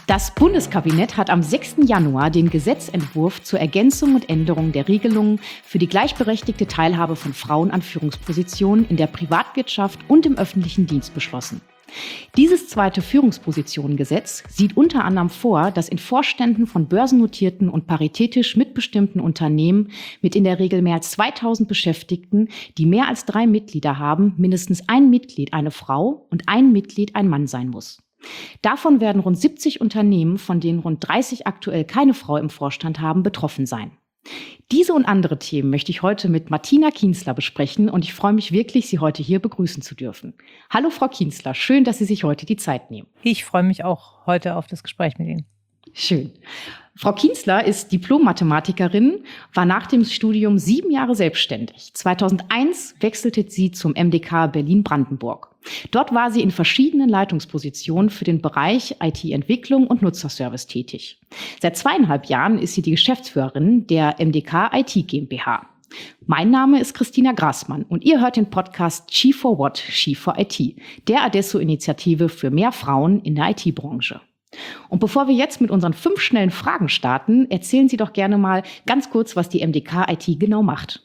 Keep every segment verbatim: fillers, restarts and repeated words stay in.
Das Bundeskabinett hat am sechsten Januar den Gesetzentwurf zur Ergänzung und Änderung der Regelungen für die gleichberechtigte Teilhabe von Frauen an Führungspositionen in der Privatwirtschaft und im öffentlichen Dienst beschlossen. Dieses zweite Führungspositionengesetz sieht unter anderem vor, dass in Vorständen von börsennotierten und paritätisch mitbestimmten Unternehmen mit in der Regel mehr als zweitausend Beschäftigten, die mehr als drei Mitglieder haben, mindestens ein Mitglied eine Frau und ein Mitglied ein Mann sein muss. Davon werden rund siebzig Unternehmen, von denen rund dreißig aktuell keine Frau im Vorstand haben, betroffen sein. Diese und andere Themen möchte ich heute mit Martina Kienzler besprechen und ich freue mich wirklich, Sie heute hier begrüßen zu dürfen. Hallo Frau Kienzler, schön, dass Sie sich heute die Zeit nehmen. Ich freue mich auch heute auf das Gespräch mit Ihnen. Schön. Frau Kienzler ist Diplom-Mathematikerin, war nach dem Studium sieben Jahre selbstständig. zweitausendeins wechselte sie zum M D K Berlin-Brandenburg. Dort war sie in verschiedenen Leitungspositionen für den Bereich I T-Entwicklung und Nutzerservice tätig. Seit zweieinhalb Jahren ist sie die Geschäftsführerin der M D K I T GmbH. Mein Name ist Christina Grassmann und ihr hört den Podcast She for What? She for I T, der Adesso-Initiative für mehr Frauen in der I T-Branche. Und bevor wir jetzt mit unseren fünf schnellen Fragen starten, erzählen Sie doch gerne mal ganz kurz, was die M D K I T genau macht.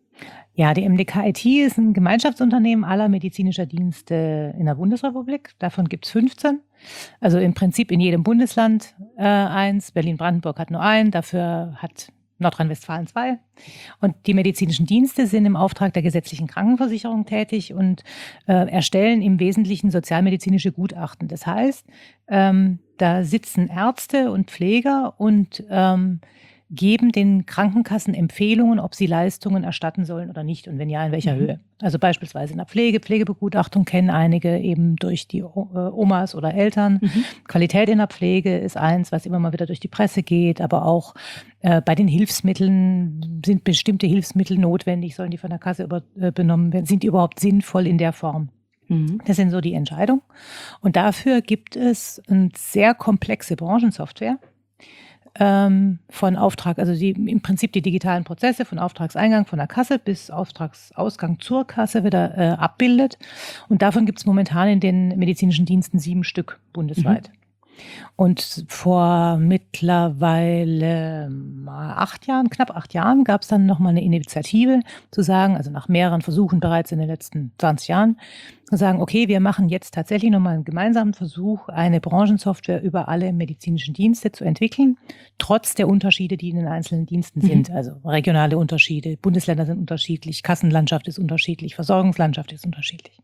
Ja, die M D K I T ist ein Gemeinschaftsunternehmen aller medizinischer Dienste in der Bundesrepublik. Davon gibt es fünfzehn. Also im Prinzip in jedem Bundesland äh, eins. Berlin-Brandenburg hat nur einen, dafür hat Nordrhein-Westfalen zwei. Und die medizinischen Dienste sind im Auftrag der gesetzlichen Krankenversicherung tätig und äh, erstellen im Wesentlichen sozialmedizinische Gutachten. Das heißt, ähm, da sitzen Ärzte und Pfleger und ähm, geben den Krankenkassen Empfehlungen, ob sie Leistungen erstatten sollen oder nicht und wenn ja, in welcher mhm. Höhe. Also beispielsweise in der Pflege, Pflegebegutachtung kennen einige eben durch die Omas oder Eltern. Mhm. Qualität in der Pflege ist eins, was immer mal wieder durch die Presse geht, aber auch äh, bei den Hilfsmitteln sind bestimmte Hilfsmittel notwendig, sollen die von der Kasse übernommen werden, sind die überhaupt sinnvoll in der Form? Mhm. Das sind so die Entscheidungen. Und dafür gibt es eine sehr komplexe Branchensoftware, von Auftrag, also die, im Prinzip die digitalen Prozesse von Auftragseingang von der Kasse bis Auftragsausgang zur Kasse wieder äh, abbildet. Und davon gibt es momentan in den medizinischen Diensten sieben Stück bundesweit. Mhm. Und vor mittlerweile acht Jahren, knapp acht Jahren, gab es dann nochmal eine Initiative zu sagen, also nach mehreren Versuchen bereits in den letzten zwanzig Jahren, zu sagen, okay, wir machen jetzt tatsächlich nochmal einen gemeinsamen Versuch, eine Branchensoftware über alle medizinischen Dienste zu entwickeln, trotz der Unterschiede, die in den einzelnen Diensten mhm. sind. Also regionale Unterschiede, Bundesländer sind unterschiedlich, Kassenlandschaft ist unterschiedlich, Versorgungslandschaft ist unterschiedlich.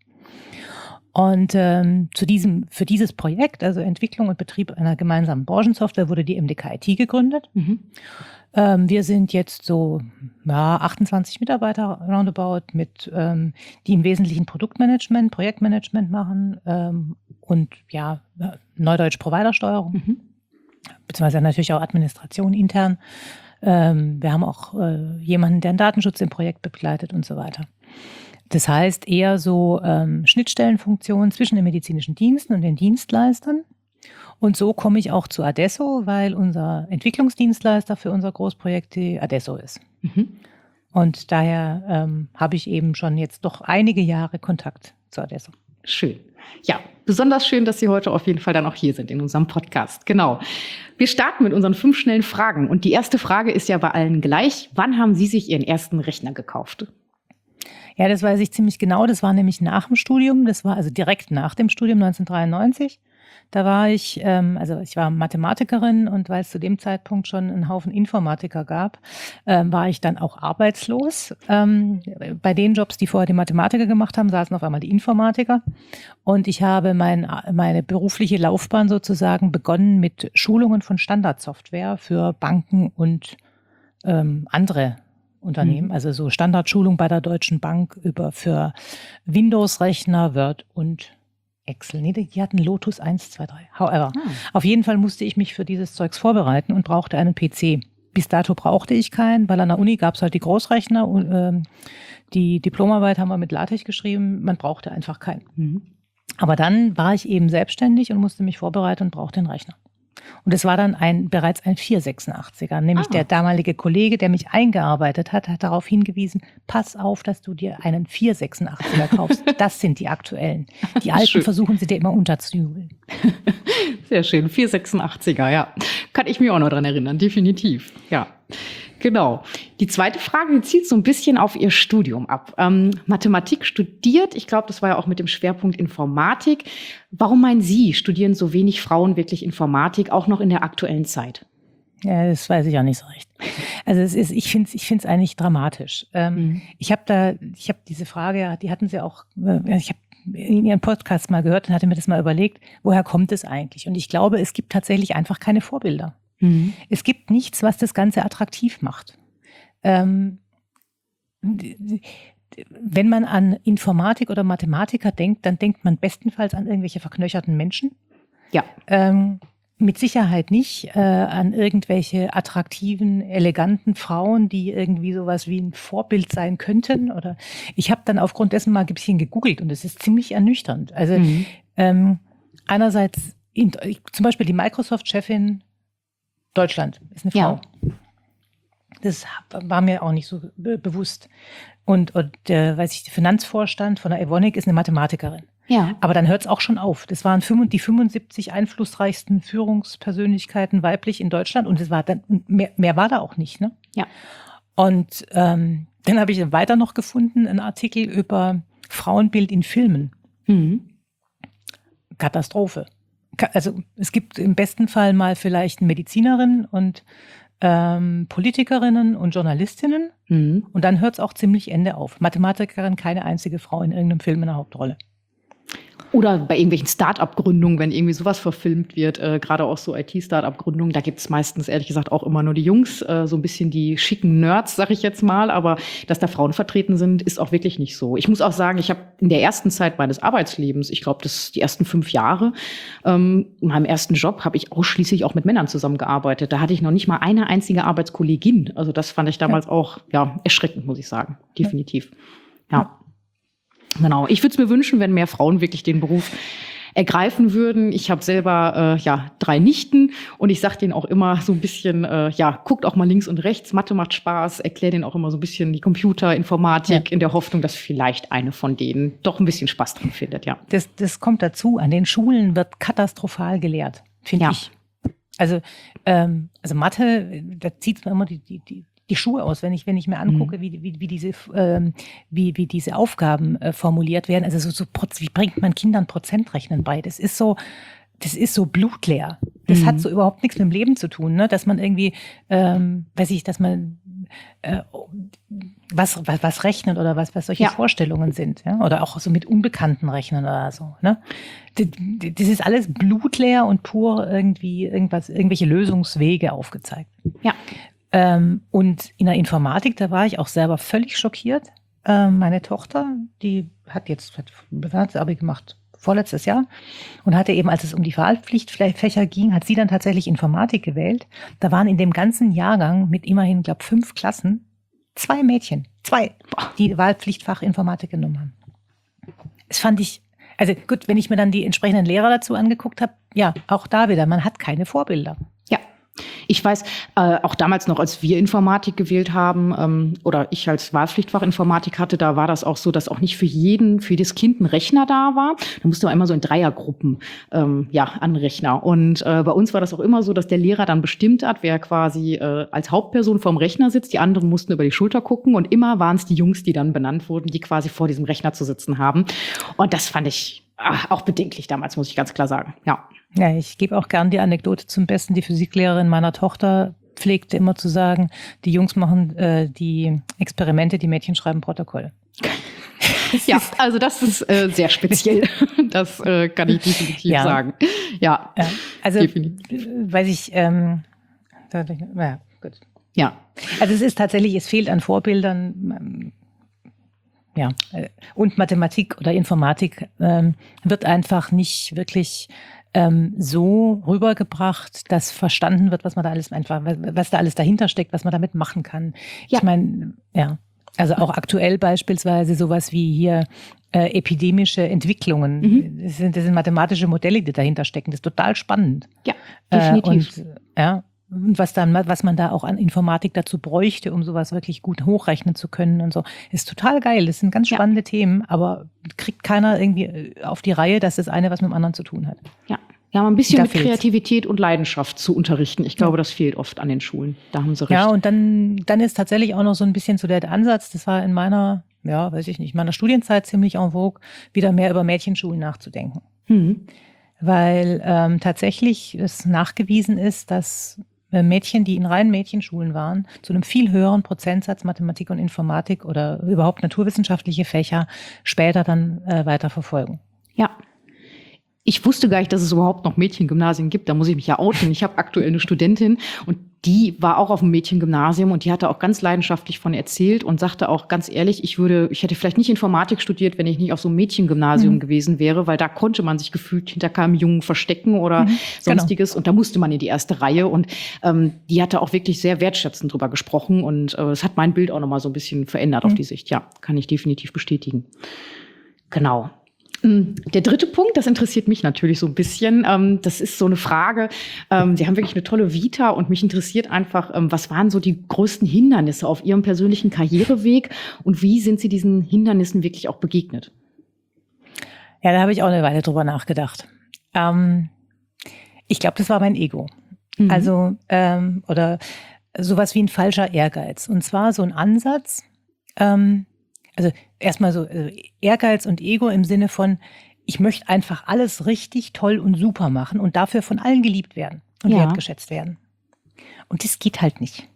Und ähm, zu diesem, für dieses Projekt, also Entwicklung und Betrieb einer gemeinsamen Branchensoftware, wurde die M D K I T gegründet. Mhm. Ähm, wir sind jetzt so ja, achtundzwanzig Mitarbeiter roundabout, mit, ähm, die im Wesentlichen Produktmanagement, Projektmanagement machen ähm, und ja, Neudeutsch Providersteuerung, mhm. beziehungsweise natürlich auch Administration intern. Ähm, wir haben auch äh, jemanden, der den Datenschutz im Projekt begleitet und so weiter. Das heißt eher so ähm, Schnittstellenfunktionen zwischen den medizinischen Diensten und den Dienstleistern. Und so komme ich auch zu Adesso, weil unser Entwicklungsdienstleister für unser Großprojekt die Adesso ist. Mhm. Und daher ähm, habe ich eben schon jetzt doch einige Jahre Kontakt zu Adesso. Schön. Ja, besonders schön, dass Sie heute auf jeden Fall dann auch hier sind in unserem Podcast. Genau. Wir starten mit unseren fünf schnellen Fragen. Und die erste Frage ist ja bei allen gleich. Wann haben Sie sich Ihren ersten Rechner gekauft? Ja, das weiß ich ziemlich genau. Das war nämlich nach dem Studium. Das war also direkt nach dem Studium neunzehnhundertdreiundneunzig. Da war ich, ähm, also ich war Mathematikerin und weil es zu dem Zeitpunkt schon einen Haufen Informatiker gab, ähm, war ich dann auch arbeitslos. Ähm, bei den Jobs, die vorher die Mathematiker gemacht haben, saßen auf einmal die Informatiker. Und ich habe mein, meine berufliche Laufbahn sozusagen begonnen mit Schulungen von Standardsoftware für Banken und ähm, andere Unternehmen, also so Standardschulung bei der Deutschen Bank über für Windows-Rechner, Word und Excel. Nee, die hatten Lotus eins, zwei, drei. However, ah. auf jeden Fall musste ich mich für dieses Zeugs vorbereiten und brauchte einen P C. Bis dato brauchte ich keinen, weil an der Uni gab es halt die Großrechner und äh, die Diplomarbeit haben wir mit LaTeX geschrieben. Man brauchte einfach keinen. Mhm. Aber dann war ich eben selbstständig und musste mich vorbereiten und brauchte einen Rechner. Und es war dann ein, bereits ein vier sechsundachtziger, nämlich Ah. der damalige Kollege, der mich eingearbeitet hat, hat darauf hingewiesen, pass auf, dass du dir einen vier sechsundachtziger kaufst. Das sind die aktuellen. Die alten Schön. versuchen sie dir immer unterzujubeln. Sehr schön, vier sechsundachtziger, ja. Kann ich mich auch noch dran erinnern, definitiv. Ja, genau. Die zweite Frage die zielt so ein bisschen auf Ihr Studium ab. Ähm, Mathematik studiert, ich glaube, das war ja auch mit dem Schwerpunkt Informatik. Warum meinen Sie, studieren so wenig Frauen wirklich Informatik, auch noch in der aktuellen Zeit? Ja, das weiß ich auch nicht so recht. Also es ist, ich finde es ich find's eigentlich dramatisch. Ähm, Mhm. Ich habe da, ich habe diese Frage, die hatten Sie auch, äh, ich habe in Ihren Podcast mal gehört und hatte mir das mal überlegt, woher kommt es eigentlich? Und ich glaube, es gibt tatsächlich einfach keine Vorbilder. Mhm. Es gibt nichts, was das Ganze attraktiv macht. Ähm, d- d- wenn man an Informatik oder Mathematiker denkt, dann denkt man bestenfalls an irgendwelche verknöcherten Menschen. Ja. Ähm, mit Sicherheit nicht äh, an irgendwelche attraktiven, eleganten Frauen, die irgendwie sowas wie ein Vorbild sein könnten. Oder ich habe dann aufgrund dessen mal ein bisschen gegoogelt und es ist ziemlich ernüchternd. Also Mhm. ähm, einerseits in, zum Beispiel die Microsoft-Chefin Deutschland ist eine Frau. Ja. Das war mir auch nicht so be- bewusst. Und, und äh, weiß ich, der Finanzvorstand von der Evonik ist eine Mathematikerin. Ja. Aber dann hört es auch schon auf. Das waren fünf- die fünfundsiebzig einflussreichsten Führungspersönlichkeiten weiblich in Deutschland und es war dann mehr, mehr war da auch nicht. Ne? Ja. Und ähm, dann habe ich weiter noch gefunden einen Artikel über Frauenbild in Filmen. Mhm. Katastrophe. Ka- Also es gibt im besten Fall mal vielleicht Medizinerinnen und ähm, Politikerinnen und Journalistinnen Mhm. und dann hört es auch ziemlich Ende auf. Mathematikerin, keine einzige Frau in irgendeinem Film in der Hauptrolle. Oder bei irgendwelchen Start-up-Gründungen, wenn irgendwie sowas verfilmt wird, äh, gerade auch so I T-Start-up-Gründungen, da gibt es meistens ehrlich gesagt auch immer nur die Jungs, äh, so ein bisschen die schicken Nerds, sag ich jetzt mal, aber dass da Frauen vertreten sind, ist auch wirklich nicht so. Ich muss auch sagen, ich habe in der ersten Zeit meines Arbeitslebens, ich glaube, das die ersten fünf Jahre, ähm, in meinem ersten Job habe ich ausschließlich auch mit Männern zusammengearbeitet. Da hatte ich noch nicht mal eine einzige Arbeitskollegin. Also das fand ich damals ja. auch ja erschreckend, muss ich sagen, definitiv. Ja. ja. Genau. Ich würde es mir wünschen, wenn mehr Frauen wirklich den Beruf ergreifen würden. Ich habe selber äh, ja drei Nichten und ich sage denen auch immer so ein bisschen, äh, ja, guckt auch mal links und rechts, Mathe macht Spaß, erkläre denen auch immer so ein bisschen die Computer, Informatik, ja. in der Hoffnung, dass vielleicht eine von denen doch ein bisschen Spaß dran findet, ja. Das, das kommt dazu. An den Schulen wird katastrophal gelehrt, finde ja. ich. Also, ähm, also Mathe, da zieht man immer die, die, die die Schuhe aus, wenn ich, wenn ich mir angucke, mhm. wie, wie, wie, diese, ähm, wie, wie diese Aufgaben äh, formuliert werden. Also so, so, wie bringt man Kindern Prozentrechnen bei? Das ist so, das ist so blutleer. Das mhm. hat so überhaupt nichts mit dem Leben zu tun, ne? Dass man irgendwie, ähm, weiß ich, dass man äh, was, was, was rechnet oder was, was solche ja. Vorstellungen sind, ja? Oder auch so mit Unbekannten rechnen oder so, ne? Das, das ist alles blutleer und pur irgendwie irgendwas, irgendwelche Lösungswege aufgezeigt. Ja. Ähm, und in der Informatik, da war ich auch selber völlig schockiert. Ähm, meine Tochter, die hat jetzt hat das Abi gemacht vorletztes Jahr und hatte eben, als es um die Wahlpflichtfächer ging, hat sie dann tatsächlich Informatik gewählt. Da waren in dem ganzen Jahrgang mit immerhin, glaube ich, fünf Klassen zwei Mädchen, zwei, die Wahlpflichtfach Informatik genommen haben. Das fand ich, also gut, wenn ich mir dann die entsprechenden Lehrer dazu angeguckt habe, ja, auch da wieder, man hat keine Vorbilder. Ja. Ich weiß, äh, auch damals noch, als wir Informatik gewählt haben, ähm, oder ich als Wahlpflichtfach Informatik hatte, da war das auch so, dass auch nicht für jeden, für jedes Kind ein Rechner da war. Da musste man immer so in Dreiergruppen, ähm, ja, an Rechner. Und äh, bei uns war das auch immer so, dass der Lehrer dann bestimmt hat, wer quasi äh, als Hauptperson vorm Rechner sitzt. Die anderen mussten über die Schulter gucken und immer waren es die Jungs, die dann benannt wurden, die quasi vor diesem Rechner zu sitzen haben. Und das fand ich ach, auch bedenklich damals, muss ich ganz klar sagen, ja. Ja, ich gebe auch gern die Anekdote zum Besten. Die Physiklehrerin meiner Tochter pflegte immer zu sagen, die Jungs machen äh, die Experimente, die Mädchen schreiben Protokoll. Ja, also das ist äh, sehr speziell. Das äh, kann ich definitiv ja. sagen. Ja, ja. Also definitiv. Weiß ich, ähm, da, ja, gut. Ja. Also es ist tatsächlich, es fehlt an Vorbildern. Ja, und Mathematik oder Informatik ähm, wird einfach nicht wirklich ähm, so rübergebracht, dass verstanden wird, was man da alles einfach, was da alles dahinter steckt, was man damit machen kann. Ja. Ich meine, ja, also auch aktuell beispielsweise sowas wie hier äh, epidemische Entwicklungen. Mhm. Das sind, das sind mathematische Modelle, die dahinter stecken. Das ist total spannend. Ja, definitiv. Äh, und, ja, und was dann, was man da auch an Informatik dazu bräuchte, um sowas wirklich gut hochrechnen zu können und so, ist total geil. Das sind ganz spannende ja. Themen, aber kriegt keiner irgendwie auf die Reihe, dass das eine was mit dem anderen zu tun hat. Ja. Ja, mal ein bisschen da mit fehlt's. Kreativität und Leidenschaft zu unterrichten. Ich glaube, ja. das fehlt oft an den Schulen. Da haben Sie recht. Ja, und dann, dann ist tatsächlich auch noch so ein bisschen so der Ansatz, das war in meiner, ja, weiß ich nicht, meiner Studienzeit ziemlich en vogue, wieder mehr über Mädchenschulen nachzudenken. Mhm. Weil ähm, tatsächlich es nachgewiesen ist, dass Mädchen, die in reinen Mädchenschulen waren, zu einem viel höheren Prozentsatz Mathematik und Informatik oder überhaupt naturwissenschaftliche Fächer später dann äh, weiter verfolgen. Ja. Ich wusste gar nicht, dass es überhaupt noch Mädchengymnasien gibt. Da muss ich mich ja outen. Ich habe aktuell eine Studentin und die war auch auf dem Mädchengymnasium und die hatte auch ganz leidenschaftlich von erzählt und sagte auch ganz ehrlich, ich würde, ich hätte vielleicht nicht Informatik studiert, wenn ich nicht auf so einem Mädchengymnasium mhm. gewesen wäre, weil da konnte man sich gefühlt hinter keinem Jungen verstecken oder mhm, sonstiges. Genau. Und da musste man in die erste Reihe. Und ähm, die hatte auch wirklich sehr wertschätzend drüber gesprochen. Und es äh, hat mein Bild auch nochmal so ein bisschen verändert mhm. auf die Sicht. Ja, kann ich definitiv bestätigen. Genau. Der dritte Punkt, das interessiert mich natürlich so ein bisschen. Das ist so eine Frage. Sie haben wirklich eine tolle Vita und mich interessiert einfach, was waren so die größten Hindernisse auf Ihrem persönlichen Karriereweg und wie sind Sie diesen Hindernissen wirklich auch begegnet? Ja, da habe ich auch eine Weile drüber nachgedacht. Ähm, ich glaube, das war mein Ego. Mhm. Also, ähm, oder sowas wie ein falscher Ehrgeiz. Und zwar so ein Ansatz, ähm, also erstmal so Ehrgeiz und Ego im Sinne von, ich möchte einfach alles richtig toll und super machen und dafür von allen geliebt werden und ja. wertgeschätzt werden. Und das geht halt nicht.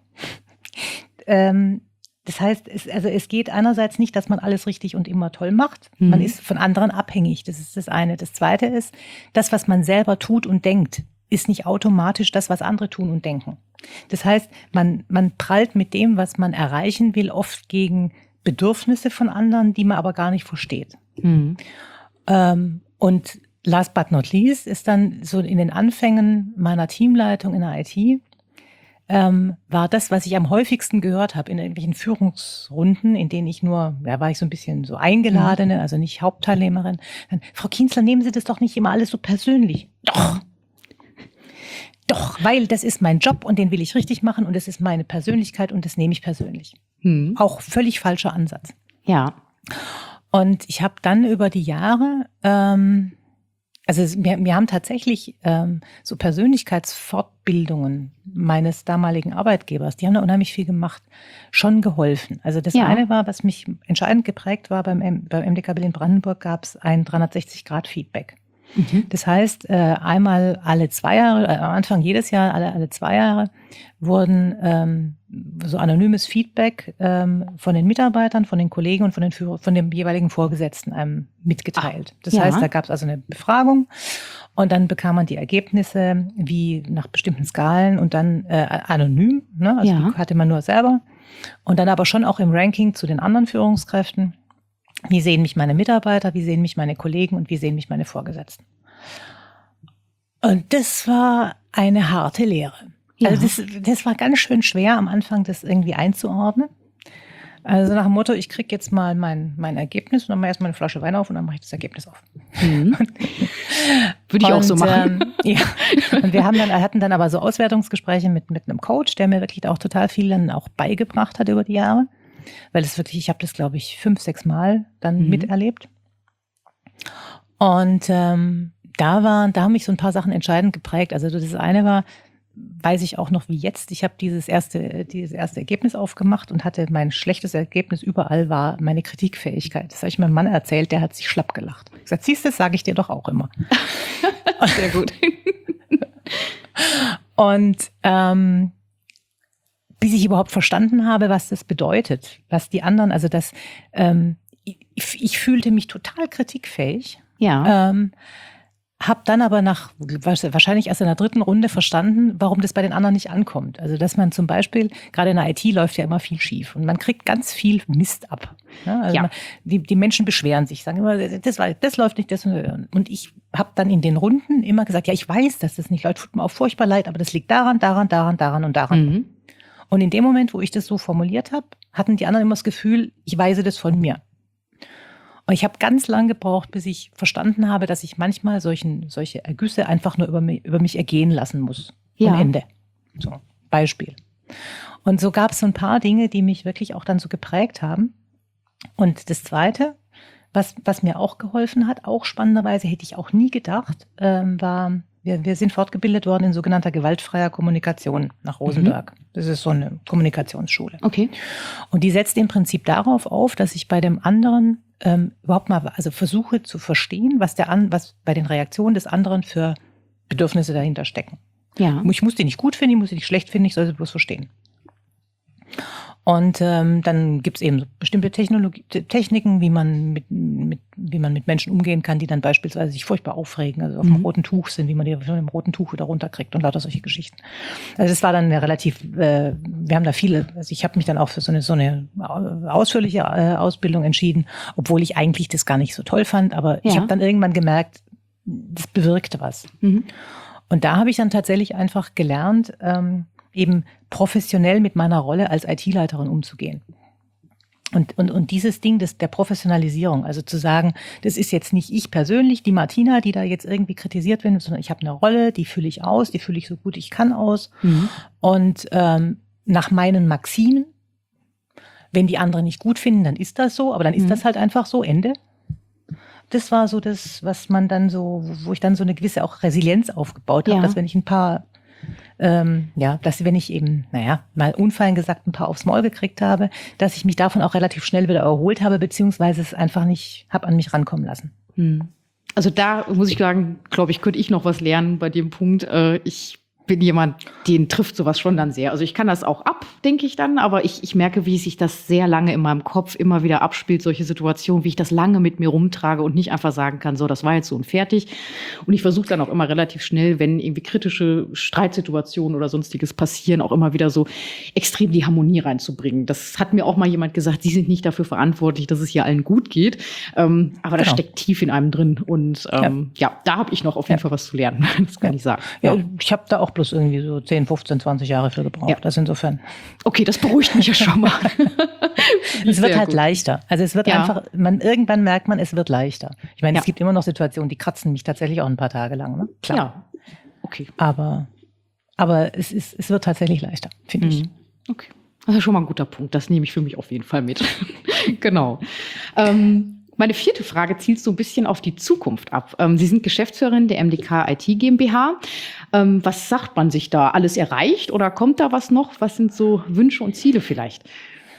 ähm, das heißt, es, also es geht einerseits nicht, dass man alles richtig und immer toll macht. Mhm. Man ist von anderen abhängig. Das ist das eine. Das zweite ist, das, was man selber tut und denkt, ist nicht automatisch das, was andere tun und denken. Das heißt, man, man prallt mit dem, was man erreichen will, oft gegen Bedürfnisse von anderen, die man aber gar nicht versteht. Mhm. Ähm, und last but not least ist dann so in den Anfängen meiner Teamleitung in der I T, ähm, war das, was ich am häufigsten gehört habe in irgendwelchen Führungsrunden, in denen ich nur, da war ich so ein bisschen so Eingeladene, mhm. also nicht Hauptteilnehmerin. Dann, Frau Kienzler, nehmen Sie das doch nicht immer alles so persönlich. Doch. Doch, weil das ist mein Job und den will ich richtig machen und das ist meine Persönlichkeit und das nehme ich persönlich. Hm. Auch völlig falscher Ansatz. Ja. Und ich habe dann über die Jahre, ähm, also wir, wir haben tatsächlich ähm, so Persönlichkeitsfortbildungen meines damaligen Arbeitgebers, die haben da unheimlich viel gemacht, schon geholfen. Also das ja. eine war, was mich entscheidend geprägt war, beim, beim M D K Berlin-Brandenburg gab es ein dreihundertsechzig Grad Feedback. Mhm. Das heißt, äh, einmal alle zwei Jahre, äh, am Anfang jedes Jahr, alle, alle zwei Jahre, wurden ähm, so anonymes Feedback ähm, von den Mitarbeitern, von den Kollegen und von, den Führer, von dem jeweiligen Vorgesetzten einem mitgeteilt. Das ja. heißt, da gab es also eine Befragung und dann bekam man die Ergebnisse wie nach bestimmten Skalen und dann äh, anonym, ne? Also ja. die hatte man nur selber und dann aber schon auch im Ranking zu den anderen Führungskräften. Wie sehen mich meine Mitarbeiter, wie sehen mich meine Kollegen und wie sehen mich meine Vorgesetzten? Und das war eine harte Lehre. Ja. Also das, das war ganz schön schwer am Anfang, das irgendwie einzuordnen. Also nach dem Motto, ich kriege jetzt mal mein, mein Ergebnis und dann mache ich erst mal eine Flasche Wein auf und dann mache ich das Ergebnis auf. Mhm. Würde ich und, auch so machen. Ähm, ja. Und wir haben dann, hatten dann aber so Auswertungsgespräche mit, mit einem Coach, der mir wirklich auch total viel dann auch beigebracht hat über die Jahre. Weil es wirklich, ich habe das, glaube ich, fünf, sechs Mal dann mhm. miterlebt. Und ähm, da waren, da haben mich so ein paar Sachen entscheidend geprägt. Also das eine war, weiß ich auch noch wie jetzt, ich habe dieses erste, dieses erste Ergebnis aufgemacht und hatte mein schlechtes Ergebnis überall war meine Kritikfähigkeit. Das habe ich meinem Mann erzählt, der hat sich schlapp gelacht. Ich gesagt, siehst du, das sage ich dir doch auch immer. Sehr gut. Und ähm, bis ich überhaupt verstanden habe, was das bedeutet, was die anderen, also das, ähm, ich, ich fühlte mich total kritikfähig. Ja. Ähm, habe dann aber nach wahrscheinlich erst in der dritten Runde verstanden, warum das bei den anderen nicht ankommt. Also dass man zum Beispiel, gerade in der I T läuft ja immer viel schief und man kriegt ganz viel Mist ab. Ja, also ja. Man, die, die Menschen beschweren sich, sagen immer, das, das läuft nicht, das und ich habe dann in den Runden immer gesagt, ja, ich weiß, dass das nicht läuft, tut mir auch furchtbar leid, aber das liegt daran, daran, daran, daran und daran. Mhm. Und in dem Moment, wo ich das so formuliert habe, hatten die anderen immer das Gefühl, ich weise das von mir. Und ich habe ganz lang gebraucht, bis ich verstanden habe, dass ich manchmal solchen, solche Ergüsse einfach nur über mich, über mich ergehen lassen muss. Ja. Am Ende. So, Beispiel. Und so gab es so ein paar Dinge, die mich wirklich auch dann so geprägt haben. Und das Zweite, was, was mir auch geholfen hat, auch spannenderweise hätte ich auch nie gedacht, ähm, war, wir, wir sind fortgebildet worden in sogenannter gewaltfreier Kommunikation nach Rosenberg. Mhm. Das ist so eine Kommunikationsschule. Okay. Und die setzt im Prinzip darauf auf, dass ich bei dem anderen ähm, überhaupt mal, also versuche zu verstehen, was der an, was bei den Reaktionen des anderen für Bedürfnisse dahinter stecken. Ja. Ich muss die nicht gut finden, ich muss die nicht schlecht finden, ich soll sie bloß verstehen. Und ähm, dann gibt es eben so bestimmte Technologie, Techniken, wie man mit, mit, wie man mit Menschen umgehen kann, die dann beispielsweise sich furchtbar aufregen, also auf mhm. dem roten Tuch sind, wie man die von dem roten Tuch wieder runterkriegt und lauter solche Geschichten. Also das war dann eine relativ, äh, wir haben da viele, also ich habe mich dann auch für so eine, so eine ausführliche äh, Ausbildung entschieden, obwohl ich eigentlich das gar nicht so toll fand, aber ja. ich habe dann irgendwann gemerkt, das bewirkte was. Mhm. Und da habe ich dann tatsächlich einfach gelernt, ähm, eben professionell mit meiner Rolle als I T-Leiterin umzugehen. Und, und, und dieses Ding des, der Professionalisierung, also zu sagen, das ist jetzt nicht ich persönlich, die Martina, die da jetzt irgendwie kritisiert wird, sondern ich habe eine Rolle, die fülle ich aus, die fülle ich so gut ich kann aus. Mhm. Und ähm, nach meinen Maximen, wenn die anderen nicht gut finden, dann ist das so, aber dann ist mhm. das halt einfach so, Ende. Das war so das, was man dann so, wo ich dann so eine gewisse auch Resilienz aufgebaut habe, ja. dass wenn ich ein paar Ähm, ja, dass wenn ich eben, naja, mal unfallen gesagt ein paar aufs Maul gekriegt habe, dass ich mich davon auch relativ schnell wieder erholt habe, beziehungsweise es einfach nicht habe an mich rankommen lassen. Hm. Also da muss ich sagen, glaube ich, könnte ich noch was lernen bei dem Punkt. Äh, ich bin jemand, den trifft sowas schon dann sehr. Also ich kann das auch ab, denke ich dann, aber ich, ich merke, wie sich das sehr lange in meinem Kopf immer wieder abspielt, solche Situationen, wie ich das lange mit mir rumtrage und nicht einfach sagen kann, so, das war jetzt so und fertig. Und ich versuche dann auch immer relativ schnell, wenn irgendwie kritische Streitsituationen oder sonstiges passieren, auch immer wieder so extrem die Harmonie reinzubringen. Das hat mir auch mal jemand gesagt, Sie sind nicht dafür verantwortlich, dass es hier allen gut geht. Ähm, aber das genau. steckt tief in einem drin. Und ähm, ja. ja, da habe ich noch auf jeden ja. Fall was zu lernen. Das kann ja. ich sagen. Ja, ja. Ich habe da auch bloß irgendwie so zehn, fünfzehn, zwanzig Jahre für gebraucht. Ja. Das insofern. Okay, das beruhigt mich ja schon mal. Es wird halt gut. leichter. Also es wird ja. einfach, man irgendwann merkt man, es wird leichter. Ich meine, ja. es gibt immer noch Situationen, die kratzen mich tatsächlich auch ein paar Tage lang. Ne? Klar. Ja. Okay. Aber, aber es ist, es wird tatsächlich leichter, finde mhm. ich. Okay. Das ist schon mal ein guter Punkt. Das nehme ich für mich auf jeden Fall mit. Genau. Ähm, Meine vierte Frage zielt so ein bisschen auf die Zukunft ab. Sie sind Geschäftsführerin der M D K I T GmbH. Was sagt man sich da? Alles erreicht oder kommt da was noch? Was sind so Wünsche und Ziele vielleicht?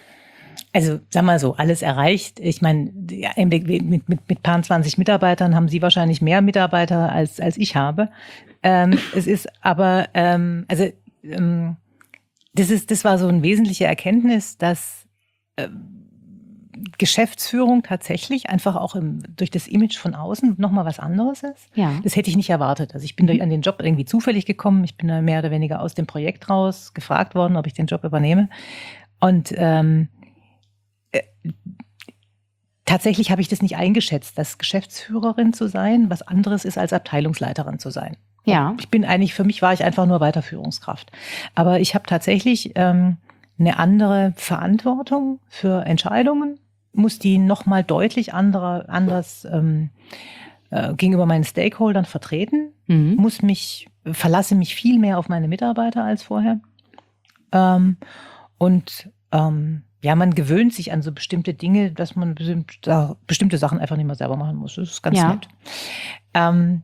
Also, sag mal so, alles erreicht. Ich meine, mit, mit, mit, mit paar zwanzig Mitarbeitern haben Sie wahrscheinlich mehr Mitarbeiter als, als ich habe. Ähm, es ist aber, ähm, also, ähm, das ist, das war so eine wesentliche Erkenntnis, dass, ähm, Geschäftsführung tatsächlich einfach auch im, durch das Image von außen nochmal was anderes ist. Ja. Das hätte ich nicht erwartet. Also ich bin durch an den Job irgendwie zufällig gekommen. Ich bin da mehr oder weniger aus dem Projekt raus gefragt worden, ob ich den Job übernehme. Und ähm, äh, tatsächlich habe ich das nicht eingeschätzt, dass Geschäftsführerin zu sein was anderes ist als Abteilungsleiterin zu sein. Ja. Ich bin eigentlich, für mich war ich einfach nur Weiterführungskraft. Aber ich habe tatsächlich ähm, eine andere Verantwortung für Entscheidungen, muss die nochmal deutlich andere, anders ähm, äh, gegenüber meinen Stakeholdern vertreten, mhm. muss mich, verlasse mich viel mehr auf meine Mitarbeiter als vorher. Ähm, und ähm, ja, man gewöhnt sich an so bestimmte Dinge, dass man bestimmt, äh, bestimmte Sachen einfach nicht mehr selber machen muss. Das ist ganz ja. nett. Ähm,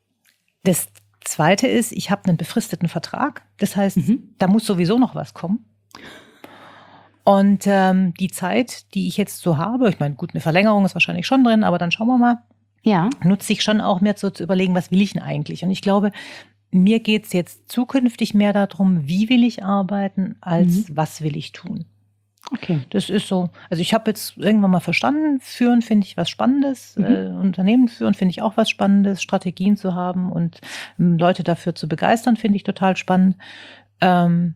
das Zweite ist, ich habe einen befristeten Vertrag. Das heißt, mhm. da muss sowieso noch was kommen. Und ähm, die Zeit, die ich jetzt so habe, ich meine, gut, eine Verlängerung ist wahrscheinlich schon drin, aber dann schauen wir mal, ja. nutze ich schon auch mehr so zu überlegen, was will ich denn eigentlich? Und ich glaube, mir geht es jetzt zukünftig mehr darum, wie will ich arbeiten, als mhm. was will ich tun. Okay. Das ist so, also ich habe jetzt irgendwann mal verstanden, führen finde ich was Spannendes, mhm. äh, Unternehmen führen finde ich auch was Spannendes, Strategien zu haben und ähm, Leute dafür zu begeistern, finde ich total spannend. Ähm,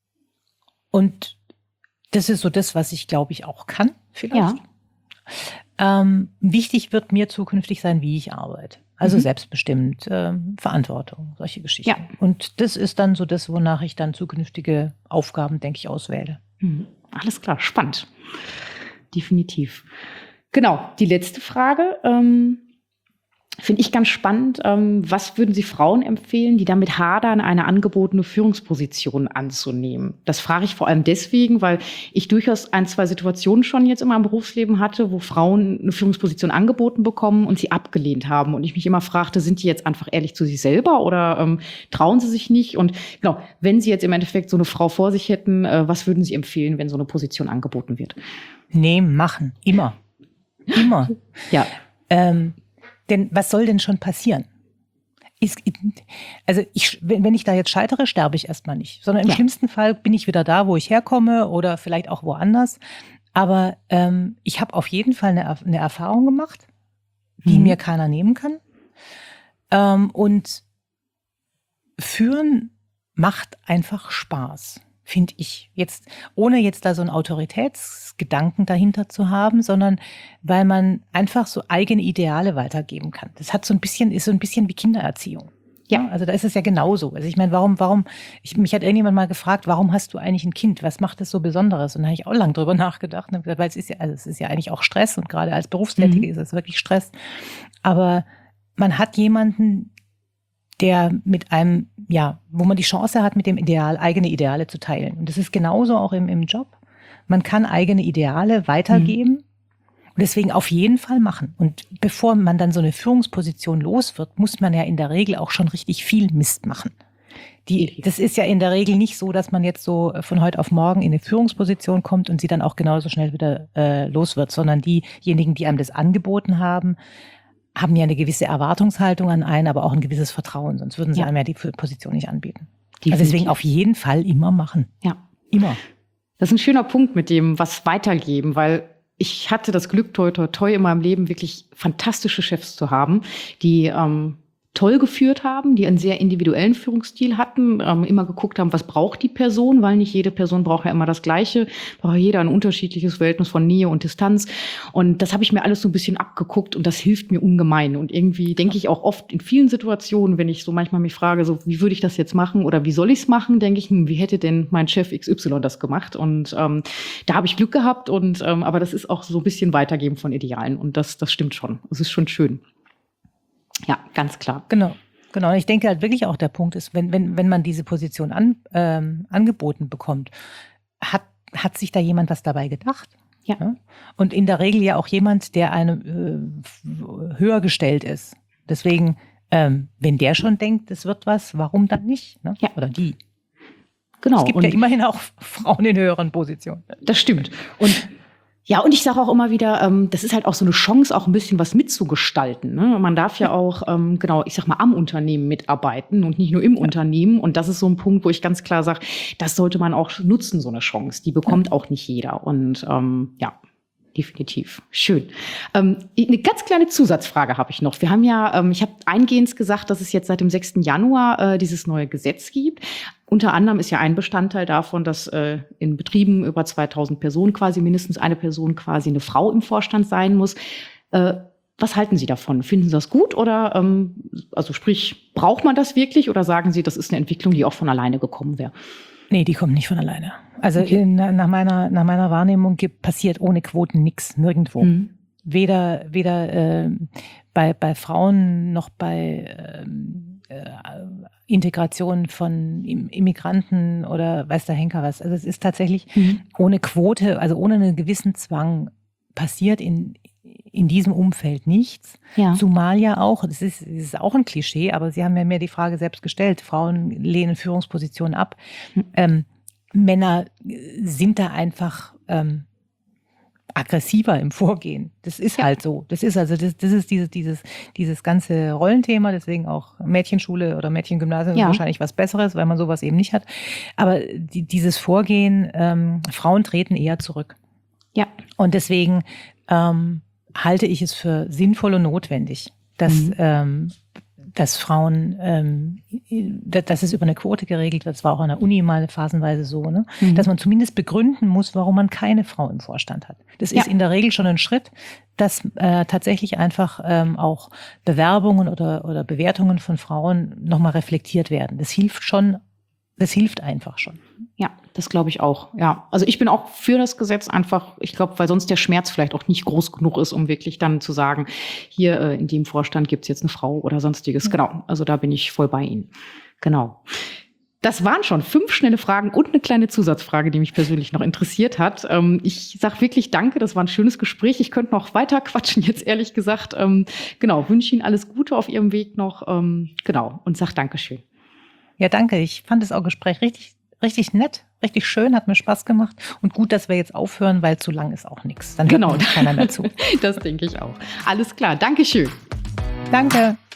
und das ist so das, was ich, glaube ich, auch kann, vielleicht. Ja. Ähm, wichtig wird mir zukünftig sein, wie ich arbeite. Also mhm. selbstbestimmt, ähm, Verantwortung, solche Geschichten. Ja. Und das ist dann so das, wonach ich dann zukünftige Aufgaben, denke ich, auswähle. Mhm. Alles klar, spannend. Definitiv. Genau, die letzte Frage ähm, finde ich ganz spannend. Ähm, was würden Sie Frauen empfehlen, die damit hadern, eine angebotene Führungsposition anzunehmen? Das frage ich vor allem deswegen, weil ich durchaus ein, zwei Situationen schon jetzt in meinem Berufsleben hatte, wo Frauen eine Führungsposition angeboten bekommen und sie abgelehnt haben. Und ich mich immer fragte, sind die jetzt einfach ehrlich zu sich selber oder ähm, trauen sie sich nicht? Und genau, wenn Sie jetzt im Endeffekt so eine Frau vor sich hätten, äh, was würden Sie empfehlen, wenn so eine Position angeboten wird? Nehmen, machen, immer. Immer. Ja. Ähm, denn was soll denn schon passieren? Ist, also ich, wenn ich da jetzt scheitere, sterbe ich erstmal nicht. Sondern im Ja. schlimmsten Fall bin ich wieder da, wo ich herkomme oder vielleicht auch woanders. Aber ähm, ich habe auf jeden Fall eine, eine Erfahrung gemacht, die Mhm. mir keiner nehmen kann. Ähm, und führen macht einfach Spaß, finde ich. Jetzt, ohne jetzt da so einen Autoritätsgedanken dahinter zu haben, sondern weil man einfach so eigene Ideale weitergeben kann. Das hat so ein bisschen, ist so ein bisschen wie Kindererziehung. Ja, also da ist es ja genauso. Also ich meine, warum, warum, ich, mich hat irgendjemand mal gefragt, warum hast du eigentlich ein Kind? Was macht das so Besonderes? Und da habe ich auch lange drüber nachgedacht. Und gesagt, weil es ist ja, also es ist ja eigentlich auch Stress und gerade als Berufstätige Mhm. ist es wirklich Stress. Aber man hat jemanden, der mit einem, ja, wo man die Chance hat, mit dem Ideal, eigene Ideale zu teilen. Und das ist genauso auch im, im Job. Man kann eigene Ideale weitergeben. Mhm. Und deswegen auf jeden Fall machen. Und bevor man dann so eine Führungsposition los wird, muss man ja in der Regel auch schon richtig viel Mist machen. Die, das ist ja in der Regel nicht so, dass man jetzt so von heute auf morgen in eine Führungsposition kommt und sie dann auch genauso schnell wieder äh, los wird, sondern diejenigen, die einem das angeboten haben, haben ja eine gewisse Erwartungshaltung an einen, aber auch ein gewisses Vertrauen, sonst würden sie ja einem ja die Position nicht anbieten. Definitiv. Also deswegen auf jeden Fall immer machen. Ja. Immer. Das ist ein schöner Punkt mit dem, was weitergeben, weil ich hatte das Glück, toi, toi, toi, in meinem Leben wirklich fantastische Chefs zu haben, die ähm, toll geführt haben, die einen sehr individuellen Führungsstil hatten, ähm, immer geguckt haben, was braucht die Person, weil nicht jede Person braucht ja immer das Gleiche, braucht jeder ein unterschiedliches Verhältnis von Nähe und Distanz. Und das habe ich mir alles so ein bisschen abgeguckt und das hilft mir ungemein. Und irgendwie denke ich auch oft in vielen Situationen, wenn ich so manchmal mich frage, so wie würde ich das jetzt machen oder wie soll ich es machen, denke ich, hm, wie hätte denn mein Chef X Y das gemacht? Und ähm, da habe ich Glück gehabt. Und ähm, aber das ist auch so ein bisschen Weitergeben von Idealen und das, das stimmt schon. Es ist schon schön. Ja, ganz klar. Genau, genau. Ich denke halt wirklich auch, der Punkt ist, wenn, wenn, wenn man diese Position an, ähm, angeboten bekommt, hat, hat sich da jemand was dabei gedacht? Ja. Ja? Und in der Regel ja auch jemand, der einem äh, höher gestellt ist. Deswegen, ähm, wenn der schon denkt, es wird was, warum dann nicht? Ne? Ja. Oder die. Genau. Es gibt und ja immerhin auch Frauen in höheren Positionen. Das stimmt. Und ja, und ich sage auch immer wieder, ähm, das ist halt auch so eine Chance, auch ein bisschen was mitzugestalten. Ne? Man darf ja auch, ähm, genau, ich sag mal, am Unternehmen mitarbeiten und nicht nur im ja. Unternehmen. Und das ist so ein Punkt, wo ich ganz klar sage, das sollte man auch nutzen, so eine Chance. Die bekommt ja. auch nicht jeder. Und ähm, ja, definitiv. Schön. Ähm, eine ganz kleine Zusatzfrage habe ich noch. Wir haben ja, ähm, ich habe eingehend gesagt, dass es jetzt seit dem sechsten Januar äh, dieses neue Gesetz gibt. Unter anderem ist ja ein Bestandteil davon, dass äh, in Betrieben über zweitausend Personen quasi mindestens eine Person quasi eine Frau im Vorstand sein muss. Äh, was halten Sie davon? Finden Sie das gut oder, ähm, also sprich, braucht man das wirklich oder sagen Sie, das ist eine Entwicklung, die auch von alleine gekommen wäre? Nee, die kommt nicht von alleine. Also okay. in, nach meiner, nach meiner Wahrnehmung gibt, passiert ohne Quoten nichts, nirgendwo. Mhm. Weder, weder äh, bei, bei Frauen noch bei äh, äh, Integration von Immigranten oder weiß der Henker was. Also es ist tatsächlich mhm. ohne Quote, also ohne einen gewissen Zwang passiert in, in diesem Umfeld nichts. Ja. Zumal ja auch, das ist, das ist auch ein Klischee, aber Sie haben ja mir die Frage selbst gestellt, Frauen lehnen Führungspositionen ab. Mhm. Ähm, Männer sind da einfach ähm, aggressiver im Vorgehen. Das ist ja. halt so. Das ist also das, das ist dieses dieses dieses ganze Rollenthema. Deswegen auch Mädchenschule oder Mädchengymnasium ja. ist wahrscheinlich was Besseres, weil man sowas eben nicht hat. Aber die, dieses Vorgehen, ähm, Frauen treten eher zurück. Ja. Und deswegen ähm, halte ich es für sinnvoll und notwendig, dass mhm. ähm, dass Frauen, ähm, dass es über eine Quote geregelt wird. Das war auch an der Uni mal phasenweise so, ne? Mhm. Dass man zumindest begründen muss, warum man keine Frau im Vorstand hat. Das ja. ist in der Regel schon ein Schritt, dass äh, tatsächlich einfach ähm, auch Bewerbungen oder, oder Bewertungen von Frauen nochmal reflektiert werden. Das hilft schon, das hilft einfach schon. Ja, das glaube ich auch. Ja, also ich bin auch für das Gesetz einfach, ich glaube, weil sonst der Schmerz vielleicht auch nicht groß genug ist, um wirklich dann zu sagen, hier äh, in dem Vorstand gibt's jetzt eine Frau oder sonstiges. Ja. Genau, also da bin ich voll bei Ihnen. Genau. Das waren schon fünf schnelle Fragen und eine kleine Zusatzfrage, die mich persönlich noch interessiert hat. Ähm, ich sage wirklich danke, das war ein schönes Gespräch. Ich könnte noch weiter quatschen, jetzt ehrlich gesagt. Ähm, genau, wünsche Ihnen alles Gute auf Ihrem Weg noch. Ähm, genau, und sage Dankeschön. Ja, danke. Ich fand das auch Gespräch richtig, richtig nett, richtig schön, hat mir Spaß gemacht. Und gut, dass wir jetzt aufhören, weil zu lang ist auch nichts. Dann hört Genau. keiner mehr zu. Das denke ich auch. Alles klar, Dankeschön. Danke.